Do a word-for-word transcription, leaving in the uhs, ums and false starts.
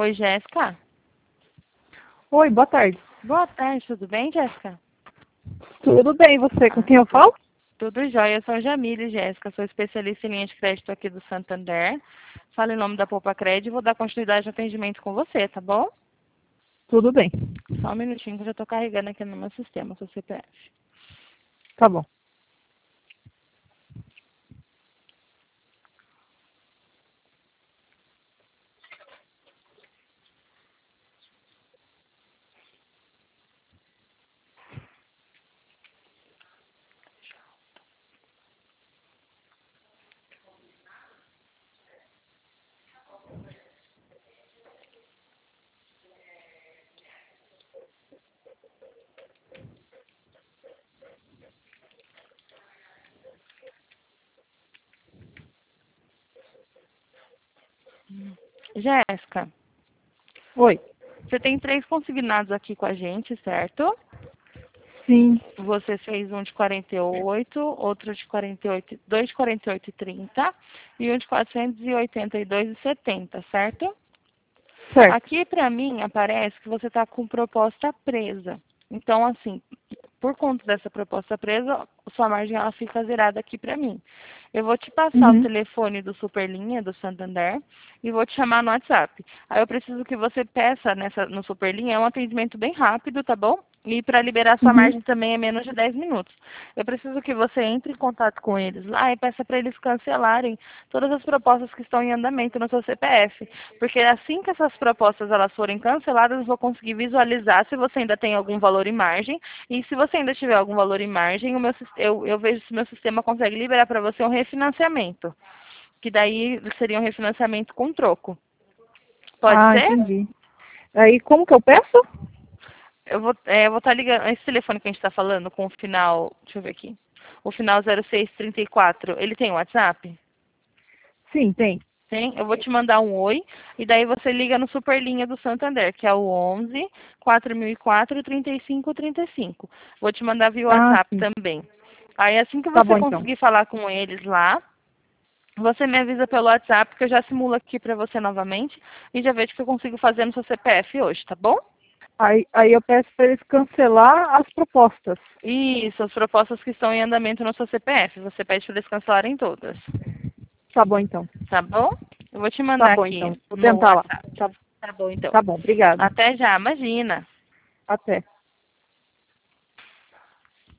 Oi, Jéssica. Oi, boa tarde. Boa tarde, tudo bem, Jéssica? Tudo bem, você? Com quem eu falo? Tudo jóia, eu sou a Jamile, Jéssica, sou especialista em linha de crédito aqui do Santander. Falo em nome da Poupa Crédito e vou dar continuidade ao atendimento com você, tá bom? Tudo bem. Só um minutinho que eu já estou carregando aqui no meu sistema, seu C P F. Tá bom. Jéssica, Oi. você tem três consignados aqui com a gente, certo? Sim, Você fez um de quarenta e oito, outro de quarenta e oito, dois de quarenta e oito e trinta e um de quatrocentos e oitenta e dois e setenta, certo? certo. Aqui para mim aparece que você está com proposta presa. Então, assim, por conta dessa proposta presa, sua margem ela fica zerada aqui para mim. Eu vou te passar o Uhum. telefone do Superlinha, do Santander, e vou te chamar no WhatsApp. Aí eu preciso que você peça nessa, no Superlinha, é um atendimento bem rápido, tá bom? E para liberar sua Uhum. margem também é menos de dez minutos. Eu preciso que você entre em contato com eles lá e peça para eles cancelarem todas as propostas que estão em andamento no seu C P F. Porque assim que essas propostas elas forem canceladas, eu vou conseguir visualizar se você ainda tem algum valor em margem. E se você ainda tiver algum valor em margem, o meu, eu, eu vejo se o meu sistema consegue liberar para você um refinanciamento. Que daí seria um refinanciamento com troco. Pode Ah, ser? entendi. Aí, como que eu peço? Eu vou é, eu vou estar ligando. Esse telefone que a gente está falando com o final. Deixa eu ver aqui. O final zero seis trinta e quatro, ele tem WhatsApp? Sim, tem. Tem? Eu vou te mandar um oi. E daí você liga no Superlinha do Santander, que é o onze, quatro mil e quatro, trinta e cinco, trinta e cinco. Vou te mandar via Ah, WhatsApp sim. também. Aí assim que Tá você bom, então. conseguir falar com eles lá, você me avisa pelo WhatsApp que eu já simulo aqui para você novamente e já vejo o que eu consigo fazer no seu C P F hoje, tá bom? Aí, aí eu peço para eles cancelar as propostas. Isso, as propostas que estão em andamento no seu C P F. Você pede para eles cancelarem todas. Tá bom, então. Tá bom? Eu vou te Tá mandar bom, aqui então. Vou no tentar lá. WhatsApp. Tá, Tá bom, então. tá bom, obrigada. Até já, imagina. Até.